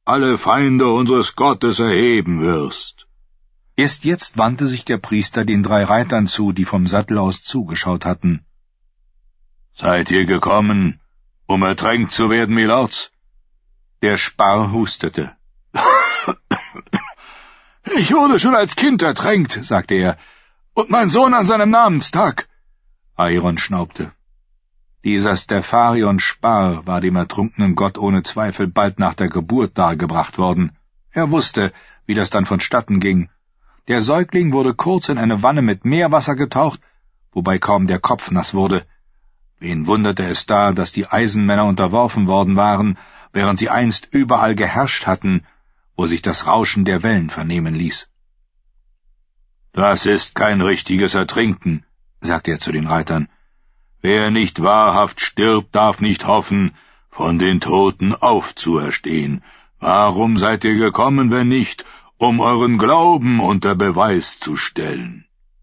alle Feinde unseres Gottes erheben wirst. Erst jetzt wandte sich der Priester den 3 Reitern zu, die vom Sattel aus zugeschaut hatten. »Seid ihr gekommen, um ertränkt zu werden, Milords?« Der Sparr hustete. »Ich wurde schon als Kind ertränkt«, sagte er, »und mein Sohn an seinem Namenstag.« Aeron schnaubte. Dieser Stepharion Sparr war dem ertrunkenen Gott ohne Zweifel bald nach der Geburt dargebracht worden. Er wusste, wie das dann vonstatten ging. Der Säugling wurde kurz in eine Wanne mit Meerwasser getaucht, wobei kaum der Kopf nass wurde. Wen wunderte es da, dass die Eisenmänner unterworfen worden waren, während sie einst überall geherrscht hatten, wo sich das Rauschen der Wellen vernehmen ließ. »Das ist kein richtiges Ertrinken«, sagte er zu den Reitern. »Wer nicht wahrhaft stirbt, darf nicht hoffen, von den Toten aufzuerstehen. Warum seid ihr gekommen, wenn nicht, um euren Glauben unter Beweis zu stellen?«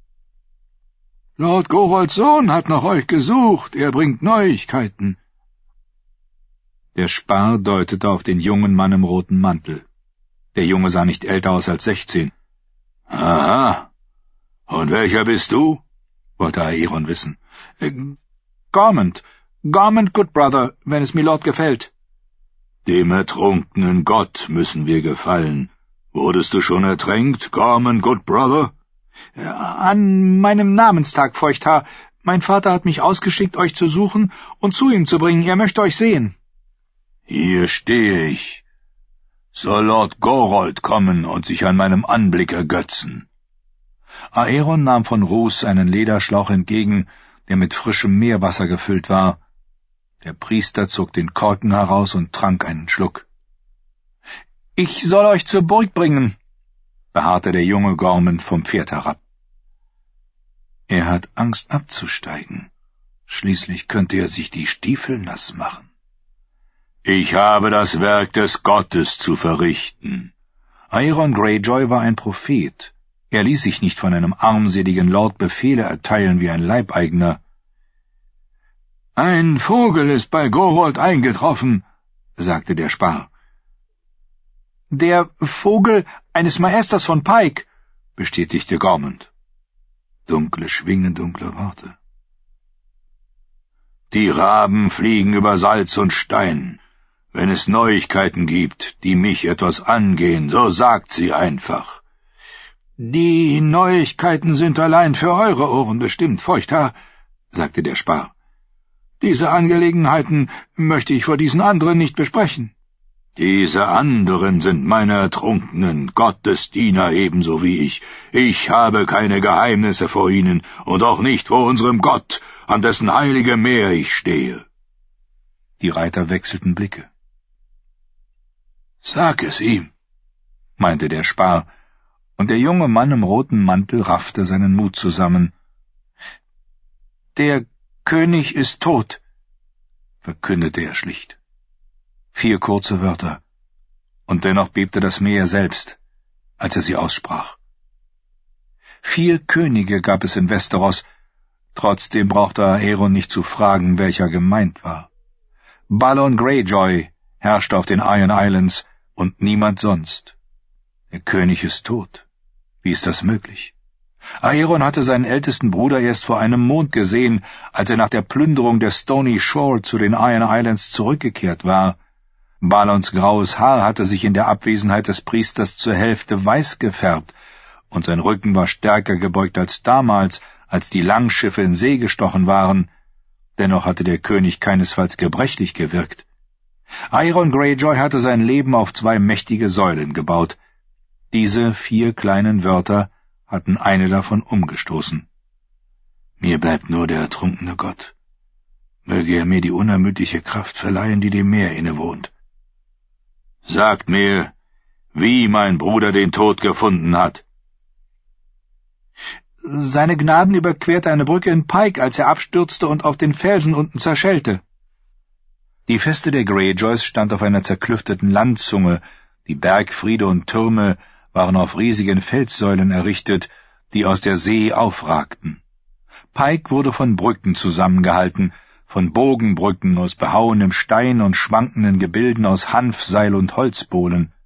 »Lord Gorolds Sohn hat nach euch gesucht, er bringt Neuigkeiten.« Der Sparr deutete auf den jungen Mann im roten Mantel. Der Junge sah nicht älter aus als 16. »Aha. Und welcher bist du?« wollte Aeron wissen. »Gormund, good brother, wenn es Milord gefällt.« »Dem ertrunkenen Gott müssen wir gefallen. Wurdest du schon ertränkt, Gormund, good brother?« »An meinem Namenstag, Feuchthaar. Mein Vater hat mich ausgeschickt, euch zu suchen und zu ihm zu bringen. Er möchte euch sehen.« »Hier stehe ich. Soll Lord Gorold kommen und sich an meinem Anblick ergötzen?« Aeron nahm von Rus einen Lederschlauch entgegen, der mit frischem Meerwasser gefüllt war. Der Priester zog den Korken heraus und trank einen Schluck. »Ich soll euch zur Burg bringen«, beharrte der junge Gormund vom Pferd herab. Er hat Angst abzusteigen. Schließlich könnte er sich die Stiefel nass machen. »Ich habe das Werk des Gottes zu verrichten.« Aeron Greyjoy war ein Prophet. Er ließ sich nicht von einem armseligen Lord Befehle erteilen wie ein Leibeigener. »Ein Vogel ist bei Gorold eingetroffen«, sagte der Sparr. »Der Vogel eines Maesters von Pike«, bestätigte Gormund. Dunkle Schwingen, dunkle Worte. »Die Raben fliegen über Salz und Stein. Wenn es Neuigkeiten gibt, die mich etwas angehen, so sagt sie einfach.« »Die Neuigkeiten sind allein für eure Ohren bestimmt, Feuchthaar«, sagte der Sparr. »Diese Angelegenheiten möchte ich vor diesen anderen nicht besprechen.« »Diese anderen sind meine ertrunkenen Gottesdiener ebenso wie ich. Ich habe keine Geheimnisse vor ihnen und auch nicht vor unserem Gott, an dessen heiligem Meer ich stehe.« Die Reiter wechselten Blicke. »Sag es ihm«, meinte der Sparr, und der junge Mann im roten Mantel raffte seinen Mut zusammen. »Der König ist tot«, verkündete er schlicht. 4 kurze Wörter, und dennoch bebte das Meer selbst, als er sie aussprach. 4 Könige gab es in Westeros, trotzdem brauchte Aeron nicht zu fragen, welcher gemeint war. Balon Greyjoy herrschte auf den Iron Islands und niemand sonst. Der König ist tot. Wie ist das möglich? Aeron hatte seinen ältesten Bruder erst vor einem Mond gesehen, als er nach der Plünderung der Stony Shore zu den Iron Islands zurückgekehrt war. Balons graues Haar hatte sich in der Abwesenheit des Priesters zur Hälfte weiß gefärbt, und sein Rücken war stärker gebeugt als damals, als die Langschiffe in See gestochen waren. Dennoch hatte der König keinesfalls gebrechlich gewirkt. Aeron Greyjoy hatte sein Leben auf 2 mächtige Säulen gebaut. Diese 4 kleinen Wörter hatten eine davon umgestoßen. »Mir bleibt nur der ertrunkene Gott. Möge er mir die unermüdliche Kraft verleihen, die dem Meer innewohnt.« »Sagt mir, wie mein Bruder den Tod gefunden hat.« »Seine Gnaden überquerte eine Brücke in Pike, als er abstürzte und auf den Felsen unten zerschellte.« Die Feste der Greyjoys stand auf einer zerklüfteten Landzunge, die Bergfriede und Türme waren auf riesigen Felssäulen errichtet, die aus der See aufragten. Pike wurde von Brücken zusammengehalten, von Bogenbrücken aus behauenem Stein und schwankenden Gebilden aus Hanf, Seil und Holzbohlen.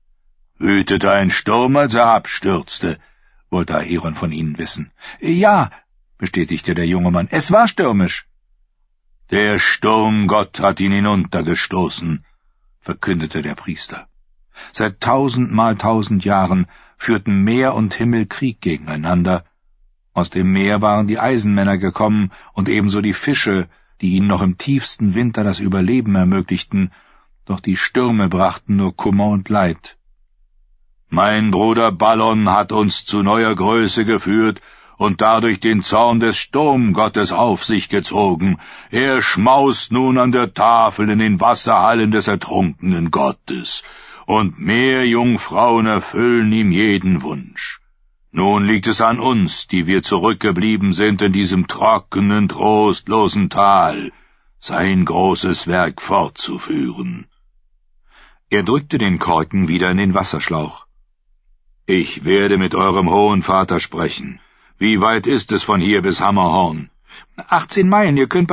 Wütete ein Sturm, als er abstürzte?« wollte Aeron von ihnen wissen. »Ja«, bestätigte der junge Mann, »es war stürmisch.« »Der Sturmgott hat ihn hinuntergestoßen«, verkündete der Priester. Seit 1000 Jahren führten Meer und Himmel Krieg gegeneinander. Aus dem Meer waren die Eisenmänner gekommen und ebenso die Fische, die ihnen noch im tiefsten Winter das Überleben ermöglichten, doch die Stürme brachten nur Kummer und Leid. »Mein Bruder Ballon hat uns zu neuer Größe geführt und dadurch den Zorn des Sturmgottes auf sich gezogen. Er schmaust nun an der Tafel in den Wasserhallen des ertrunkenen Gottes, und Meerjungfrauen erfüllen ihm jeden Wunsch. Nun liegt es an uns, die wir zurückgeblieben sind in diesem trockenen, trostlosen Tal, sein großes Werk fortzuführen.« Er drückte den Korken wieder in den Wasserschlauch. »Ich werde mit eurem hohen Vater sprechen. Wie weit ist es von hier bis Hammerhorn?« 18 Meilen, ihr könnt